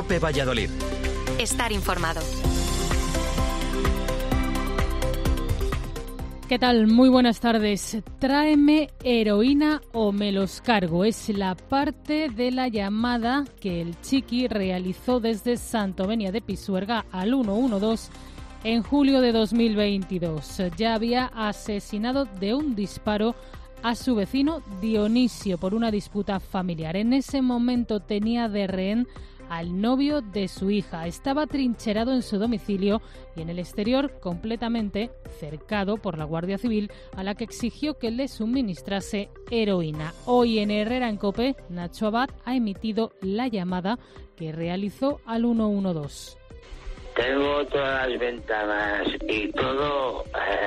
COPE Valladolid. Estar informado. ¿Qué tal? Muy buenas tardes. Tráeme heroína o me los cargo. Es la parte de la llamada que el Chiqui realizó desde Santovenia de Pisuerga al 112 en julio de 2022. Ya había asesinado de un disparo a su vecino Dionisio por una disputa familiar. En ese momento tenía de rehén al novio de su hija. Estaba trincherado en su domicilio y en el exterior completamente cercado por la Guardia Civil, a la que exigió que le suministrase heroína. Hoy en Herrera en COPE, Nacho Abad ha emitido la llamada que realizó al 112. Tengo todas las ventanas y todo.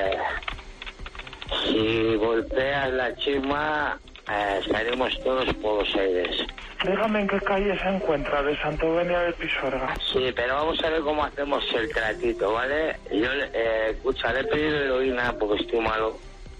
Si golpeas la chima, estaremos todos por los aires. Dígame en qué calle se encuentra, de Santovenia de Pisuerga. Sí, pero vamos a ver cómo hacemos el tratito, ¿vale? Yo, escucha, le he pedido heroína porque estoy malo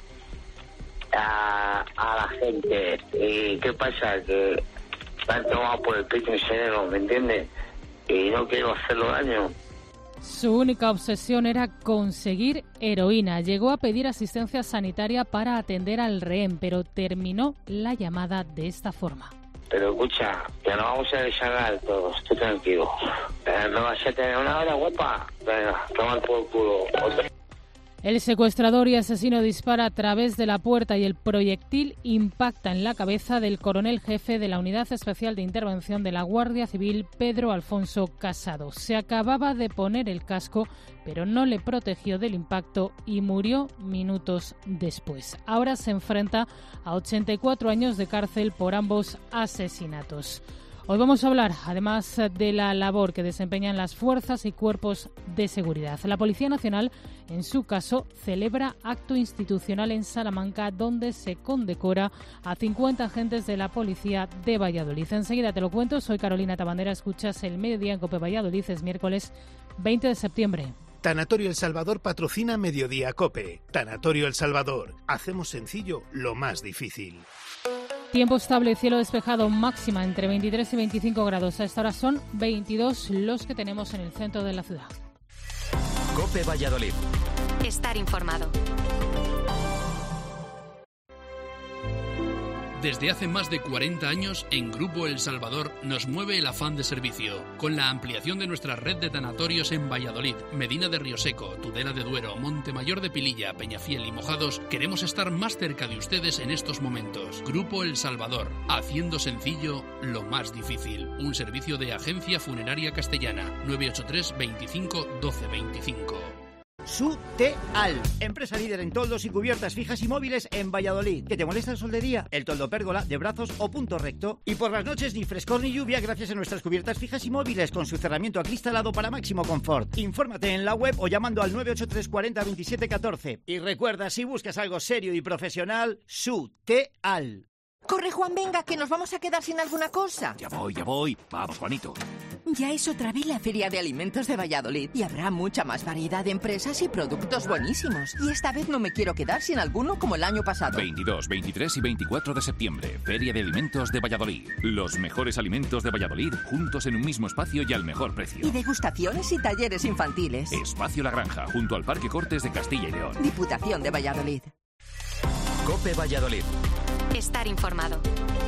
a la gente. ¿Y qué pasa? Que me han tomado por el pecho miserero, ¿me entiendes? Y no quiero hacerlo daño. Su única obsesión era conseguir heroína. Llegó a pedir asistencia sanitaria para atender al rehén, pero terminó la llamada de esta forma. Pero escucha, ya nos vamos a deshagar todos, estoy tranquilo. ¿Me vas a tener una hora, guapa? Venga, toma por culo. El secuestrador y asesino dispara a través de la puerta y el proyectil impacta en la cabeza del coronel jefe de la Unidad Especial de Intervención de la Guardia Civil, Pedro Alfonso Casado. Se acababa de poner el casco, pero no le protegió del impacto y murió minutos después. Ahora se enfrenta a 84 años de cárcel por ambos asesinatos. Hoy vamos a hablar, además, de la labor que desempeñan las fuerzas y cuerpos de seguridad. La Policía Nacional, en su caso, celebra acto institucional en Salamanca, donde se condecora a 50 agentes de la Policía de Valladolid. Enseguida te lo cuento, soy Carolina Tabandera, escuchas El Mediodía en COPE Valladolid, es miércoles 20 de septiembre. Tanatorio El Salvador patrocina Mediodía COPE. Tanatorio El Salvador. Hacemos sencillo lo más difícil. Tiempo estable, cielo despejado, máxima entre 23 y 25 grados. A esta hora son 22 los que tenemos en el centro de la ciudad. COPE Valladolid. Estar informado. Desde hace más de 40 años, en Grupo El Salvador nos mueve el afán de servicio. Con la ampliación de nuestra red de tanatorios en Valladolid, Medina de Rioseco, Tudela de Duero, Montemayor de Pililla, Peñafiel y Mojados, queremos estar más cerca de ustedes en estos momentos. Grupo El Salvador, haciendo sencillo lo más difícil. Un servicio de Agencia Funeraria Castellana, 983 25 12 25. Suteal, empresa líder en toldos y cubiertas fijas y móviles en Valladolid. ¿Que te molesta el sol de día? El toldo pérgola, de brazos o punto recto. Y por las noches ni frescor ni lluvia gracias a nuestras cubiertas fijas y móviles con su cerramiento acristalado para máximo confort. Infórmate en la web o llamando al 983 40 27 14. Y recuerda, si buscas algo serio y profesional, Suteal. Corre, Juan, venga, que nos vamos a quedar sin alguna cosa. Ya voy. Vamos, Juanito. Ya es otra vez la Feria de Alimentos de Valladolid y habrá mucha más variedad de empresas y productos buenísimos. Y esta vez no me quiero quedar sin alguno como el año pasado. 22, 23 y 24 de septiembre, Feria de Alimentos de Valladolid. Los mejores alimentos de Valladolid juntos en un mismo espacio y al mejor precio. Y degustaciones y talleres infantiles. Espacio La Granja, junto al Parque Cortes de Castilla y León. Diputación de Valladolid. COPE Valladolid. Estar informado.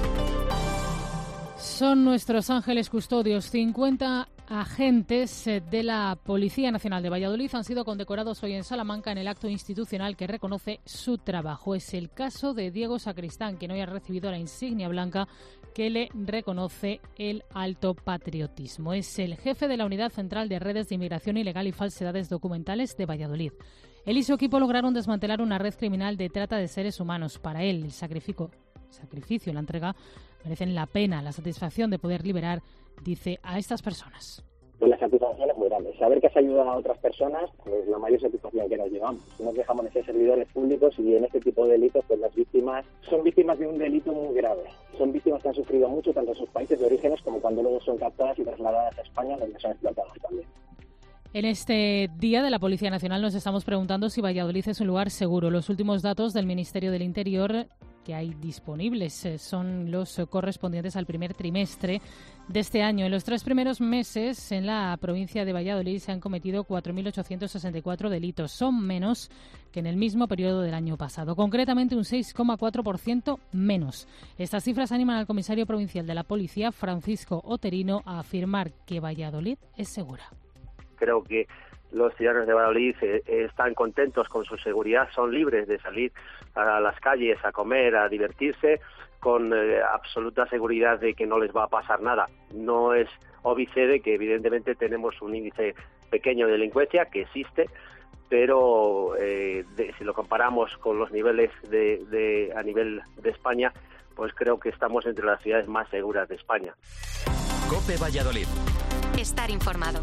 Son nuestros ángeles custodios. 50 agentes de la Policía Nacional de Valladolid han sido condecorados hoy en Salamanca en el acto institucional que reconoce su trabajo. Es el caso de Diego Sacristán, quien hoy ha recibido la insignia blanca que le reconoce el alto patriotismo. Es el jefe de la Unidad Central de Redes de Inmigración Ilegal y Falsedades Documentales de Valladolid. Él y su equipo lograron desmantelar una red criminal de trata de seres humanos. Para él, el sacrificio y la entrega merecen la pena, la satisfacción de poder liberar, dice, a estas personas. Pues la satisfacción es muy grande. Saber que se ayuda a otras personas es la mayor satisfacción que nos llevamos. Nos dejamos de ser servidores públicos y en este tipo de delitos, pues las víctimas son víctimas de un delito muy grave. Son víctimas que han sufrido mucho tanto en sus países de orígenes como cuando luego son captadas y trasladadas a España, donde son explotadas también. En este Día de la Policía Nacional nos estamos preguntando si Valladolid es un lugar seguro. Los últimos datos del Ministerio del Interior que hay disponibles. Son los correspondientes al primer trimestre de este año. En los 3 primeros meses en la provincia de Valladolid se han cometido 4.864 delitos. Son menos que en el mismo periodo del año pasado. Concretamente un 6,4% menos. Estas cifras animan al comisario provincial de la Policía, Francisco Oterino, a afirmar que Valladolid es segura. Creo que los ciudadanos de Valladolid están contentos con su seguridad, son libres de salir a las calles a comer, a divertirse, con absoluta seguridad de que no les va a pasar nada. No es óbice de que evidentemente tenemos un índice pequeño de delincuencia que existe, pero si lo comparamos con los niveles a nivel de España, pues creo que estamos entre las ciudades más seguras de España. COPE Valladolid. Estar informado.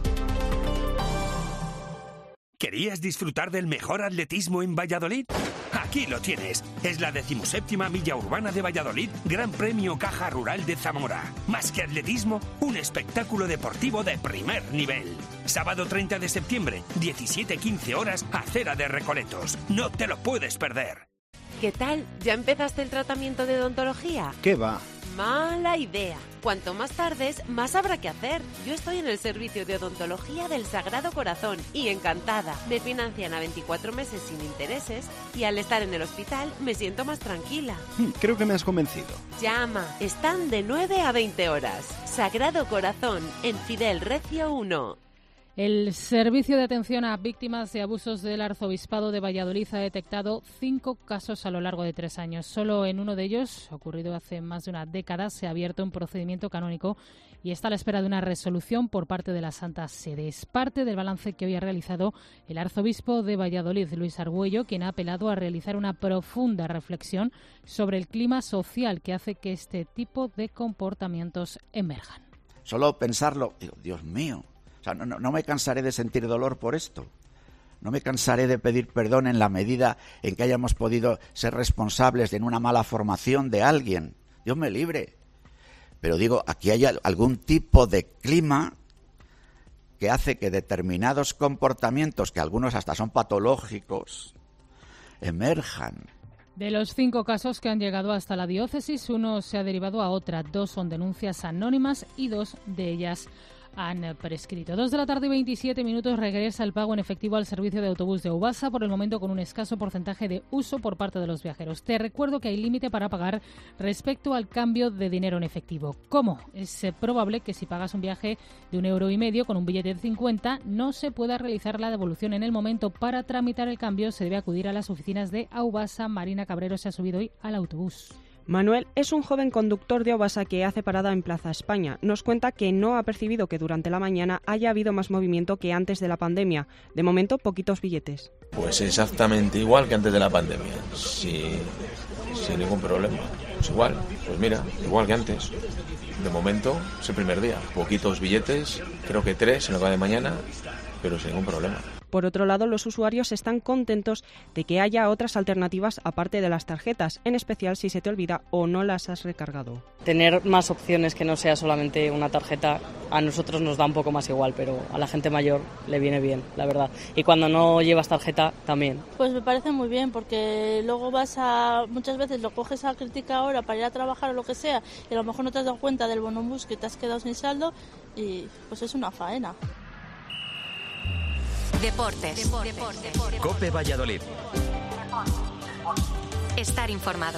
¿Querías disfrutar del mejor atletismo en Valladolid? Aquí lo tienes. Es la 17ª Milla Urbana de Valladolid, Gran Premio Caja Rural de Zamora. Más que atletismo, un espectáculo deportivo de primer nivel. Sábado 30 de septiembre, 17:15 horas, Acera de Recoletos. No te lo puedes perder. ¿Qué tal? ¿Ya empezaste el tratamiento de odontología? ¿Qué va? Mala idea. Cuanto más tardes, más habrá que hacer. Yo estoy en el servicio de odontología del Sagrado Corazón y encantada. Me financian a 24 meses sin intereses y al estar en el hospital me siento más tranquila. Creo que me has convencido. Llama. Están de 9 a 20 horas. Sagrado Corazón, en Fidel Recio 1. El Servicio de Atención a Víctimas de Abusos del Arzobispado de Valladolid ha detectado 5 casos a lo largo de 3 años. Solo en uno de ellos, ocurrido hace más de una década, se ha abierto un procedimiento canónico y está a la espera de una resolución por parte de la Santa Sede. Es parte del balance que hoy ha realizado el arzobispo de Valladolid, Luis Argüello, quien ha apelado a realizar una profunda reflexión sobre el clima social que hace que este tipo de comportamientos emerjan. Solo pensarlo, digo, Dios mío. O sea, no me cansaré de sentir dolor por esto. No me cansaré de pedir perdón en la medida en que hayamos podido ser responsables de una mala formación de alguien. Dios me libre. Pero digo, aquí hay algún tipo de clima que hace que determinados comportamientos, que algunos hasta son patológicos, emerjan. De los 5 casos que han llegado hasta la diócesis, uno se ha derivado a otra. 2 son denuncias anónimas y 2 de ellas han prescrito. 2 de la tarde y 27 minutos, regresa el pago en efectivo al servicio de autobús de Aubasa, por el momento con un escaso porcentaje de uso por parte de los viajeros. Te recuerdo que hay límite para pagar respecto al cambio de dinero en efectivo. ¿Cómo? Es probable que si pagas un viaje de 1,5 € con un billete de 50, no se pueda realizar la devolución en el momento. Para tramitar el cambio se debe acudir a las oficinas de Aubasa. Marina Cabrero se ha subido hoy al autobús. Manuel es un joven conductor de Aubasa que hace parada en Plaza España. Nos cuenta que no ha percibido que durante la mañana haya habido más movimiento que antes de la pandemia. De momento, poquitos billetes. Pues exactamente igual que antes de la pandemia, sin ningún problema. Pues igual, pues mira, igual que antes. De momento, es el primer día. Poquitos billetes, creo que 3 en lo que va de mañana, pero sin ningún problema. Por otro lado, los usuarios están contentos de que haya otras alternativas aparte de las tarjetas, en especial si se te olvida o no las has recargado. Tener más opciones que no sea solamente una tarjeta, a nosotros nos da un poco más igual, pero a la gente mayor le viene bien, la verdad. Y cuando no llevas tarjeta, también. Pues me parece muy bien, porque luego muchas veces lo coges a crítica hora para ir a trabajar o lo que sea, y a lo mejor no te has dado cuenta del bonobús que te has quedado sin saldo, y pues es una faena. Deportes. COPE Valladolid. Estar informado.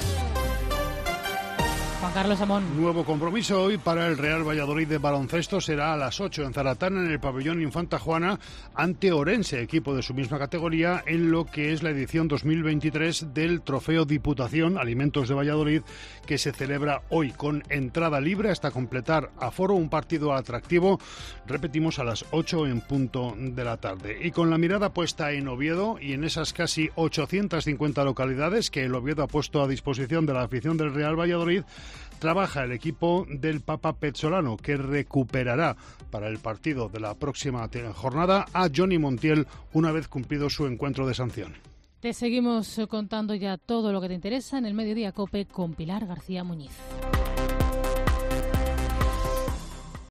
Juan Carlos Amón. Nuevo compromiso hoy para el Real Valladolid de baloncesto. Será a las 8 en Zaratana, en el pabellón Infanta Juana, ante Orense, equipo de su misma categoría, en lo que es la edición 2023 del Trofeo Diputación Alimentos de Valladolid, que se celebra hoy con entrada libre hasta completar aforo, un partido atractivo, repetimos, a las 8 en punto de la tarde. Y con la mirada puesta en Oviedo y en esas casi 850 localidades que el Oviedo ha puesto a disposición de la afición del Real Valladolid, trabaja el equipo del Papa Pezzolano, que recuperará para el partido de la próxima jornada a Johnny Montiel una vez cumplido su encuentro de sanción. Te seguimos contando ya todo lo que te interesa en el Mediodía COPE con Pilar García Muñiz.